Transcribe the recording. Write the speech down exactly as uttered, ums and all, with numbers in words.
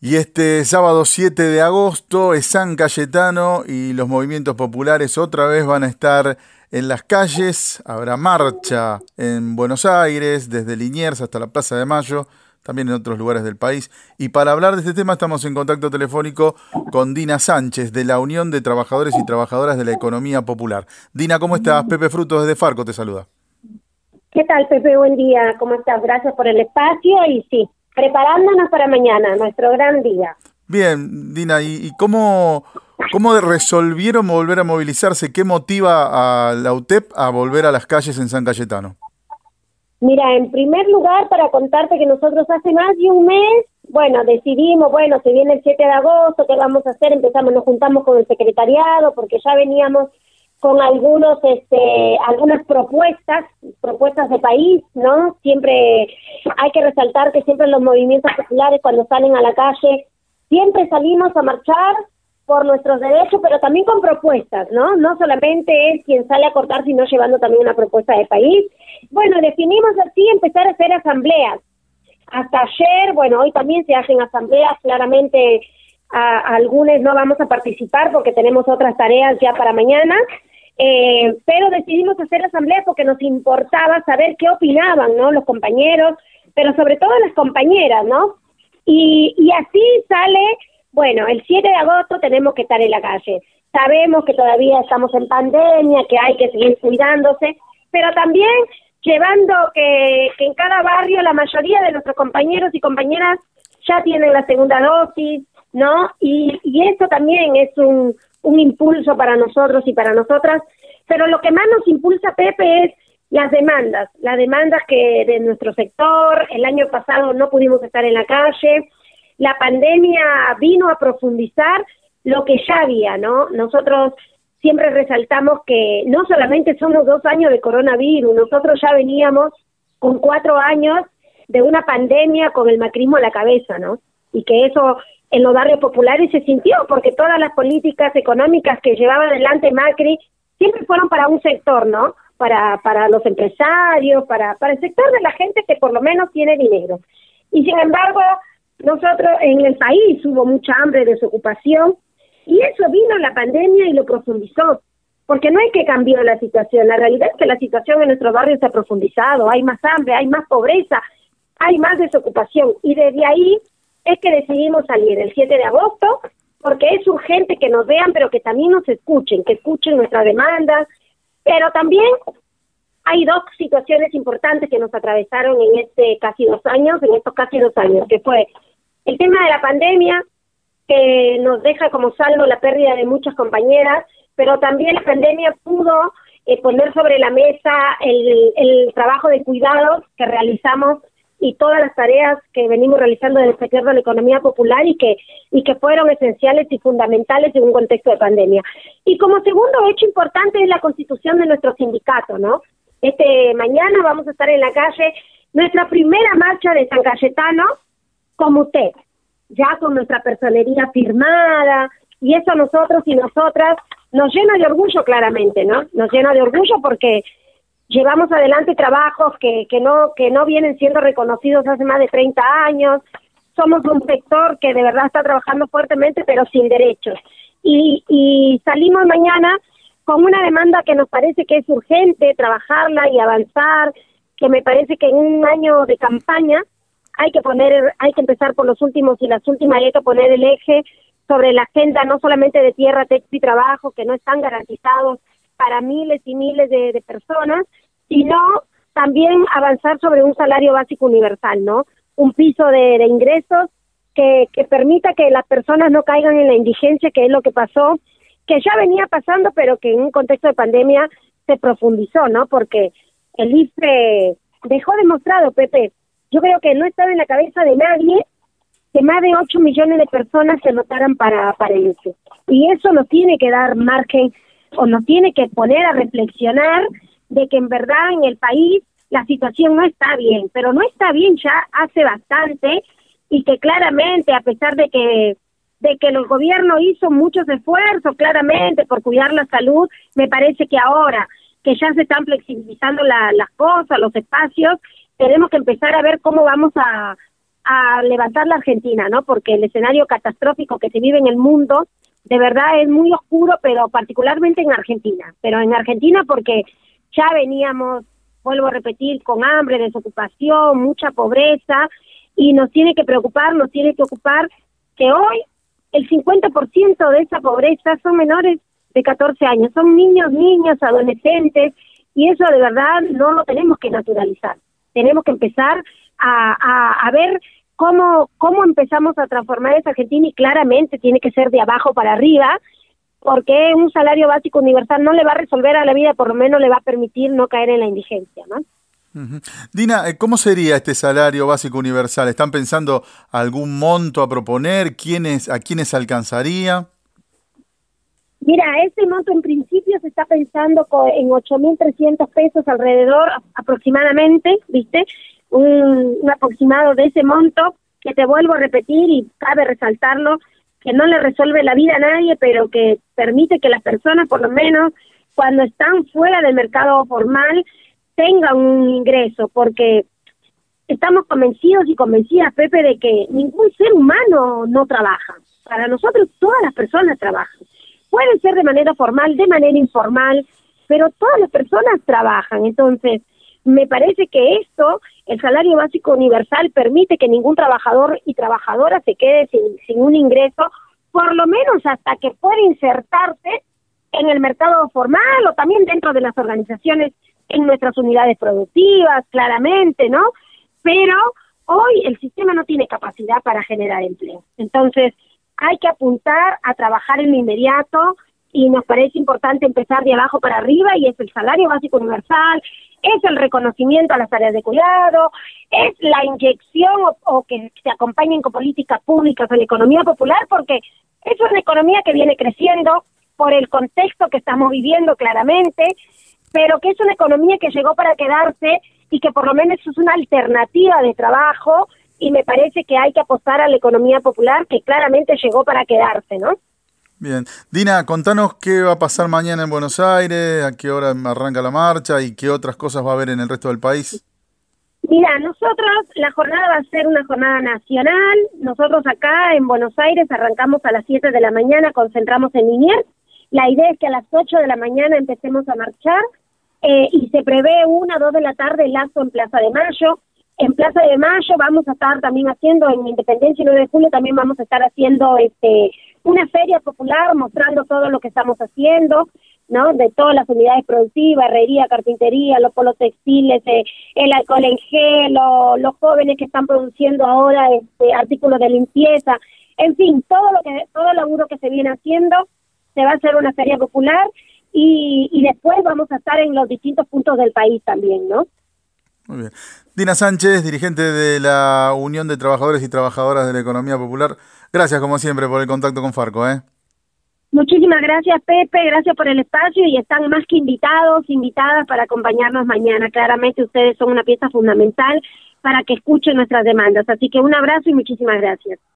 Y este sábado siete de agosto es San Cayetano y los movimientos populares otra vez van a estar en las calles. Habrá marcha en Buenos Aires, desde Liniers hasta la Plaza de Mayo, también en otros lugares del país. Y para hablar de este tema estamos en contacto telefónico con Dina Sánchez, de la Unión de Trabajadores y Trabajadoras de la Economía Popular. Dina, ¿cómo estás? Pepe Frutos desde Farco te saluda. ¿Qué tal, Pepe? Buen día. ¿Cómo estás? Gracias por el espacio y sí, preparándonos para mañana, nuestro gran día. Bien, Dina, ¿y, y cómo, cómo resolvieron volver a movilizarse? ¿Qué motiva a la U T E P a volver a las calles en San Cayetano? Mira, en primer lugar, para contarte que nosotros hace más de un mes, bueno, decidimos, bueno, se viene el siete de agosto, ¿qué vamos a hacer? Empezamos, nos juntamos con el secretariado, porque ya veníamos con algunos, este, algunas propuestas, propuestas de país, ¿no? Siempre hay que resaltar que siempre los movimientos populares cuando salen a la calle, siempre salimos a marchar por nuestros derechos, pero también con propuestas, ¿no? No solamente es quien sale a cortar, sino llevando también una propuesta de país. Bueno, definimos así empezar a hacer asambleas. Hasta ayer, bueno, hoy también se hacen asambleas, claramente a, a algunos no vamos a participar porque tenemos otras tareas ya para mañana, eh, pero decidimos hacer asambleas porque nos importaba saber qué opinaban, ¿no? Los compañeros, pero sobre todo las compañeras, ¿no? Y, y así sale, bueno, el siete de agosto tenemos que estar en la calle. Sabemos que todavía estamos en pandemia, que hay que seguir cuidándose, pero también llevando que, que en cada barrio la mayoría de nuestros compañeros y compañeras ya tienen la segunda dosis, ¿no? Y, y eso también es un, un impulso para nosotros y para nosotras, pero lo que más nos impulsa, Pepe, es las demandas, las demandas que de nuestro sector. El año pasado no pudimos estar en la calle, la pandemia vino a profundizar lo que ya había, ¿no? Nosotros siempre resaltamos que no solamente son los dos años de coronavirus, nosotros ya veníamos con cuatro años de una pandemia con el macrismo a la cabeza, ¿no? Y que eso en los barrios populares se sintió, porque todas las políticas económicas que llevaba adelante Macri siempre fueron para un sector, ¿no? Para para los empresarios, para, para el sector de la gente que por lo menos tiene dinero. Y sin embargo, nosotros en el país hubo mucha hambre, desocupación, y eso vino la pandemia y lo profundizó, porque no es que cambió la situación, la realidad es que la situación en nuestros barrios se ha profundizado, hay más hambre, hay más pobreza, hay más desocupación, y desde ahí es que decidimos salir el siete de agosto, porque es urgente que nos vean, pero que también nos escuchen, que escuchen nuestras demandas, pero también hay dos situaciones importantes que nos atravesaron en este casi dos años, en estos casi dos años, que fue el tema de la pandemia, que nos deja como saldo la pérdida de muchas compañeras, pero también la pandemia pudo eh, poner sobre la mesa el, el trabajo de cuidados que realizamos y todas las tareas que venimos realizando desde el sector de la economía popular y que y que fueron esenciales y fundamentales en un contexto de pandemia. Y como segundo hecho importante es la constitución de nuestro sindicato, ¿no? Este mañana vamos a estar en la calle, nuestra primera marcha de San Cayetano como usted, ya con nuestra personería firmada, y eso a nosotros y nosotras nos llena de orgullo claramente, ¿no? Nos llena de orgullo porque llevamos adelante trabajos que, que no que no vienen siendo reconocidos hace más de treinta años, somos un sector que de verdad está trabajando fuertemente pero sin derechos, y, y salimos mañana con una demanda que nos parece que es urgente trabajarla y avanzar, que me parece que en un año de campaña hay que poner, hay que empezar por los últimos y las últimas, y hay que poner el eje sobre la agenda no solamente de tierra, texto y trabajo, que no están garantizados para miles y miles de, de personas, sino también avanzar sobre un salario básico universal, ¿no? Un piso de, de ingresos que, que permita que las personas no caigan en la indigencia, que es lo que pasó, que ya venía pasando, pero que en un contexto de pandemia se profundizó, ¿no? Porque el I F E dejó demostrado, Pepe, yo creo que no estaba en la cabeza de nadie que más de ocho millones de personas se anotaran para, para el I F E. Y eso nos tiene que dar margen, o nos tiene que poner a reflexionar de que en verdad en el país la situación no está bien, pero no está bien ya hace bastante, y que claramente, a pesar de que de que el gobierno hizo muchos esfuerzos claramente por cuidar la salud, me parece que ahora que ya se están flexibilizando la, las cosas, los espacios, tenemos que empezar a ver cómo vamos a, a levantar la Argentina, ¿no? Porque el escenario catastrófico que se vive en el mundo, de verdad es muy oscuro, pero particularmente en Argentina. Pero en Argentina porque ya veníamos, vuelvo a repetir, con hambre, desocupación, mucha pobreza, y nos tiene que preocupar, nos tiene que ocupar que hoy el cincuenta por ciento de esa pobreza son menores de catorce años, son niños, niñas, adolescentes, y eso de verdad no lo tenemos que naturalizar. Tenemos que empezar a, a, a ver cómo, cómo empezamos a transformar esa Argentina, y claramente tiene que ser de abajo para arriba, porque un salario básico universal no le va a resolver a la vida, por lo menos le va a permitir no caer en la indigencia, ¿no? Uh-huh. Dina, ¿cómo sería este salario básico universal? ¿Están pensando algún monto a proponer? ¿Quiénes, a quiénes alcanzaría? Mira, este monto en principio se está pensando en ocho mil trescientos pesos alrededor aproximadamente, ¿viste? Un, un aproximado de ese monto, que te vuelvo a repetir y cabe resaltarlo, que no le resuelve la vida a nadie, pero que permite que las personas, por lo menos cuando están fuera del mercado formal, tengan un ingreso, porque estamos convencidos y convencidas, Pepe, de que ningún ser humano no trabaja. Para nosotros todas las personas trabajan. Pueden ser de manera formal, de manera informal, pero todas las personas trabajan. Entonces, me parece que esto, el salario básico universal, permite que ningún trabajador y trabajadora se quede sin, sin un ingreso, por lo menos hasta que pueda insertarse en el mercado formal o también dentro de las organizaciones, en nuestras unidades productivas, claramente, ¿no? Pero hoy el sistema no tiene capacidad para generar empleo. Entonces, hay que apuntar a trabajar en lo inmediato, y nos parece importante empezar de abajo para arriba, y es el salario básico universal, es el reconocimiento a las áreas de cuidado, es la inyección o, o que se acompañen con políticas públicas a la economía popular, porque es una economía que viene creciendo por el contexto que estamos viviendo claramente, pero que es una economía que llegó para quedarse y que por lo menos es una alternativa de trabajo, y me parece que hay que apostar a la economía popular, que claramente llegó para quedarse, ¿no? Bien. Dina, contanos qué va a pasar mañana en Buenos Aires, a qué hora arranca la marcha y qué otras cosas va a haber en el resto del país. Mira, nosotros, la jornada va a ser una jornada nacional. Nosotros acá en Buenos Aires arrancamos a las siete de la mañana, concentramos en Liniers. La idea es que a las ocho de la mañana empecemos a marchar, eh, y se prevé una, dos de la tarde el lazo en Plaza de Mayo. En Plaza de Mayo vamos a estar también haciendo, en Independencia y nueve de julio también vamos a estar haciendo este una feria popular mostrando todo lo que estamos haciendo, ¿no? De todas las unidades productivas, herrería, carpintería, los polos textiles, eh, el alcohol en gel, lo, los jóvenes que están produciendo ahora este artículos de limpieza, en fin, todo lo que todo el laburo que se viene haciendo. Se va a hacer una feria popular, y, y después vamos a estar en los distintos puntos del país también, ¿no? Muy bien. Dina Sánchez, dirigente de la Unión de Trabajadores y Trabajadoras de la Economía Popular, gracias como siempre por el contacto con Farco, ¿eh? Muchísimas gracias, Pepe, gracias por el espacio, y están más que invitados, invitadas para acompañarnos mañana. Claramente ustedes son una pieza fundamental para que escuchen nuestras demandas, así que un abrazo y muchísimas gracias.